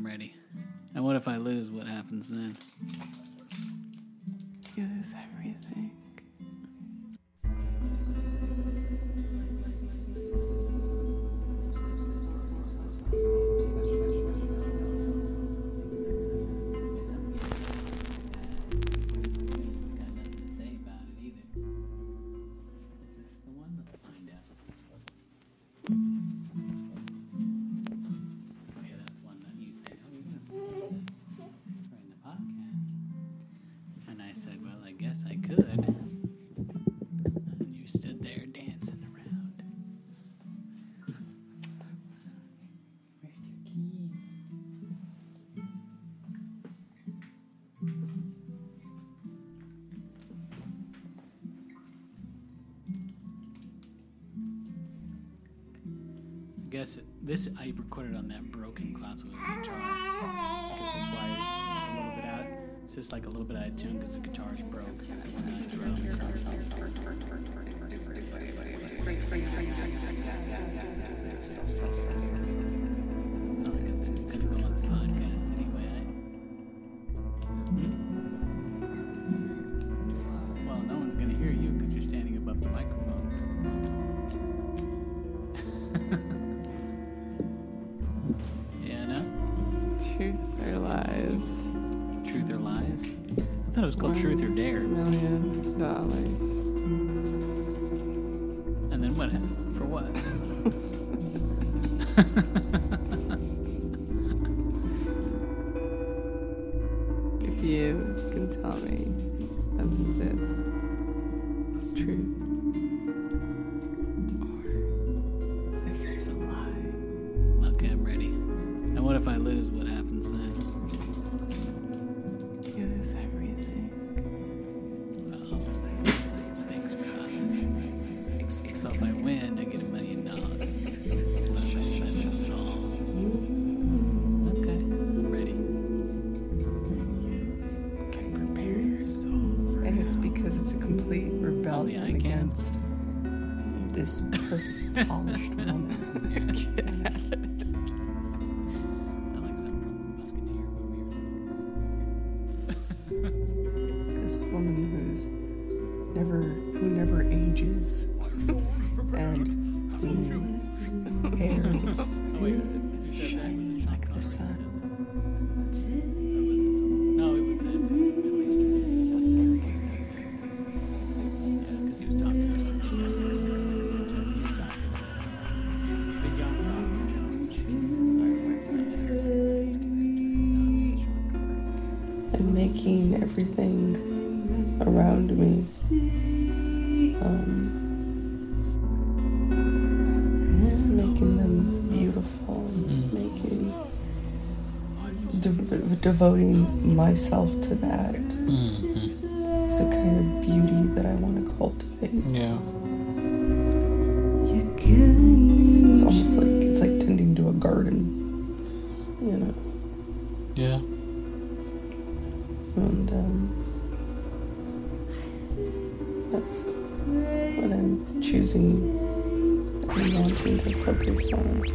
I'm ready. And what if I lose? What happens then? You lose everything. Guess this I recorded on that broken Clouds with guitar. I guess that's why it's a little bit out. It's just like a little bit out of tune because the guitar's broke. It's gonna go on the podcast anyway. Well, no one's gonna hear you because you're standing above the microphone. Truth or lies? Truth or lies? I thought it was called Truth or Dare. $1 million. And then what happened? For what? If you can tell me if this is true or if it's a lie. Okay, I'm ready. And what if I lose? What happens then? You lose everything. Well, thanks for asking. So if I win, I get $1 million. Okay, I'm ready. Prepare your soul. And it's because it's a complete rebellion against this perfect, polished woman. This woman who never ages and whose hair is shining like the sun. No, it was and making everything around me making them beautiful, devoting myself to that. It's a kind of beauty that I want to cultivate. Yeah. It's almost like it's like tending to a garden, you know. Yeah. And that's what I'm choosing and wanting to focus on.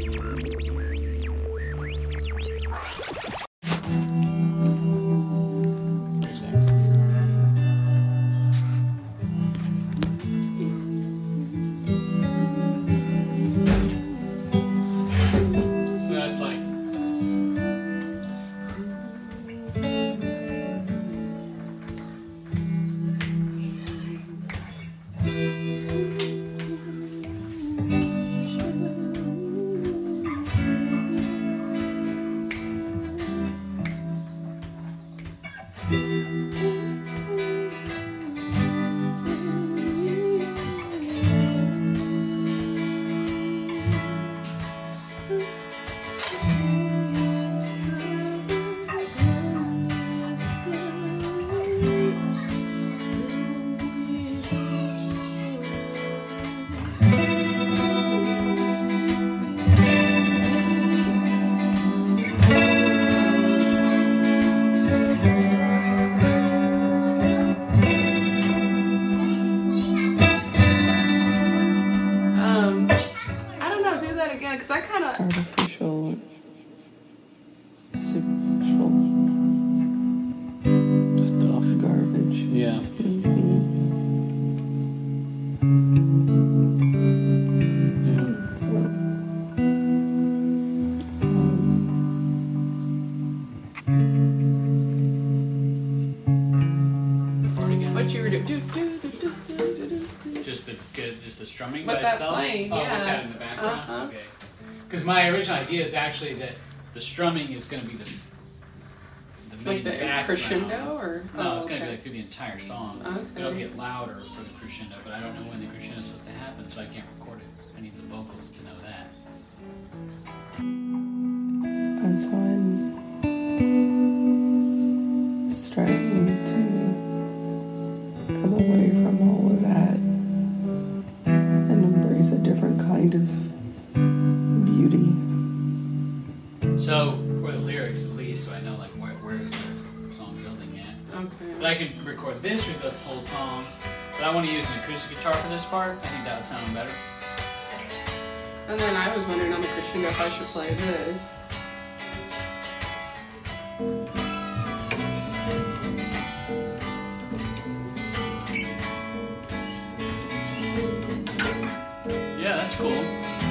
superficial Stuff. garbage. Yeah. So, What you were doing? Just the strumming With by that itself. playing, Oh, yeah. with that in the background. Uh-huh. Okay. Because my original idea is actually that the strumming is going to be the main Like the background. crescendo, or No, it's oh, going to be okay. like through the entire song. Okay. It'll get louder for the crescendo, but I don't know when the crescendo is supposed to happen, so I can't record it. I need the vocals to know that. and so I'm striving to come away from all of that and embrace a different kind of beauty. So, for the lyrics at least, so I know like where is the song building at. Okay. But I can record this with the whole song, but I want to use an acoustic guitar for this part. I think that would sound better. And then I was wondering on the crescendo if I should play this. Yeah, that's cool.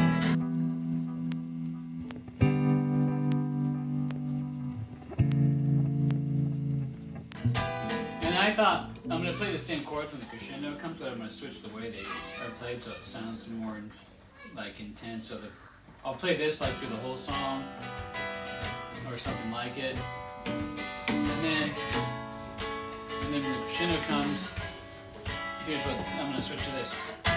And I thought I'm going to play the same chords when the crescendo comes, but I'm going to switch the way they are played so it sounds more like intense. So that I'll play this like through the whole song or something like it, and then when the crescendo comes, here's what I'm going to switch to this.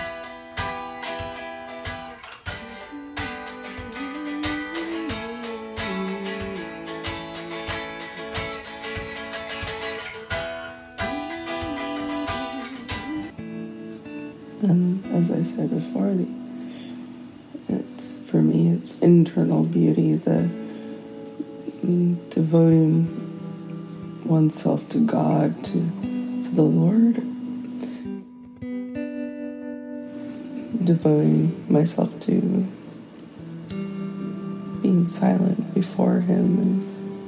And as I said before, it's for me, it's internal beauty, the devoting oneself to God, to the Lord, devoting myself to being silent before Him and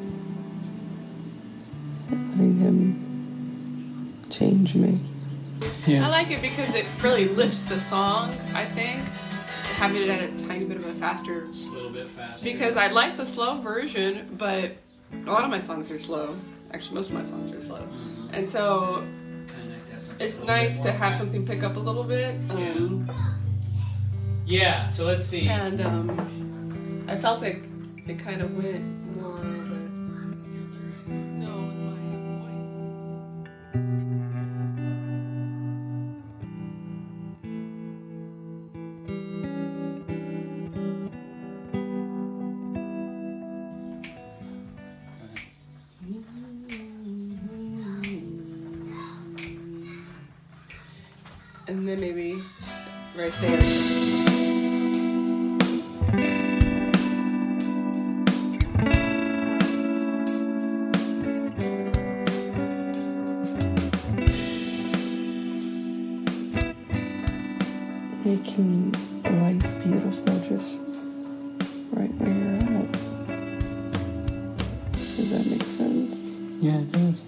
letting Him change me. I like it because it really lifts the song, I think, having it at a tiny bit of a faster. It's a little bit faster. Because I like the slow version, but a lot of my songs are slow. Actually, most of my songs are slow. Mm-hmm. And so Kind of nice to have something. it's nice to have something pick up a little bit. Yeah, so let's see. And I felt like it kind of went more of a... No, with my voice. And then maybe right there. Making life beautiful just right where you're at. Does that make sense? Yeah, it does.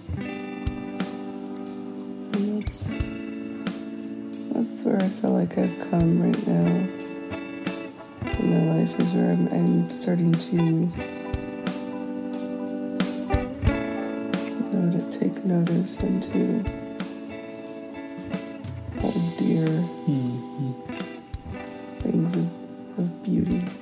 And that's where I feel like I've come right now in my life, is where I'm starting to take notice and to hold dear things of beauty.